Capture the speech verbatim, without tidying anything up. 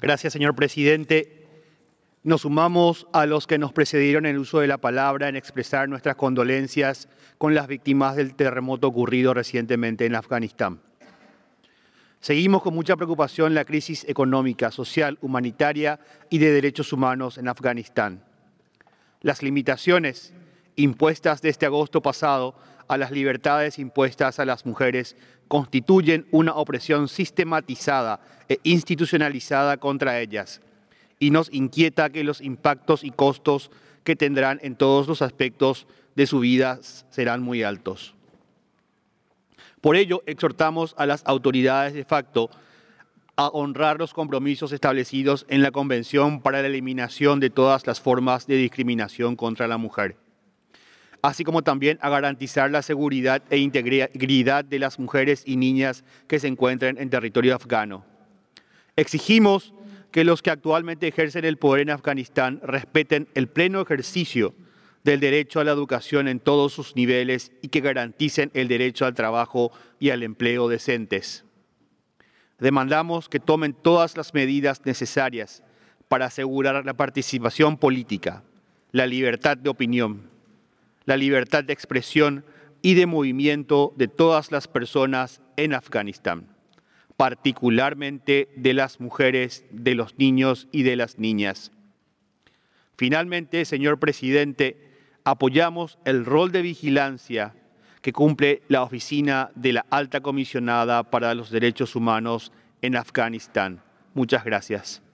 Gracias, señor presidente. Nos sumamos a los que nos precedieron en el uso de la palabra en expresar nuestras condolencias con las víctimas del terremoto ocurrido recientemente en Afganistán. Seguimos con mucha preocupación la crisis económica, social, humanitaria y de derechos humanos en Afganistán. Las limitaciones impuestas desde agosto pasado a las libertades impuestas a las mujeres constituyen una opresión sistematizada e institucionalizada contra ellas, y nos inquieta que los impactos y costos que tendrán en todos los aspectos de su vida serán muy altos. Por ello, exhortamos a las autoridades de facto a honrar los compromisos establecidos en la Convención para la Eliminación de todas las formas de discriminación contra la mujer, así como también a garantizar la seguridad e integridad de las mujeres y niñas que se encuentren en territorio afgano. Exigimos que los que actualmente ejercen el poder en Afganistán respeten el pleno ejercicio del derecho a la educación en todos sus niveles y que garanticen el derecho al trabajo y al empleo decentes. Demandamos que tomen todas las medidas necesarias para asegurar la participación política, la libertad de opinión, la libertad de expresión y de movimiento de todas las personas en Afganistán, particularmente de las mujeres, de los niños y de las niñas. Finalmente, señor presidente, apoyamos el rol de vigilancia que cumple la Oficina de la Alta Comisionada para los Derechos Humanos en Afganistán. Muchas gracias.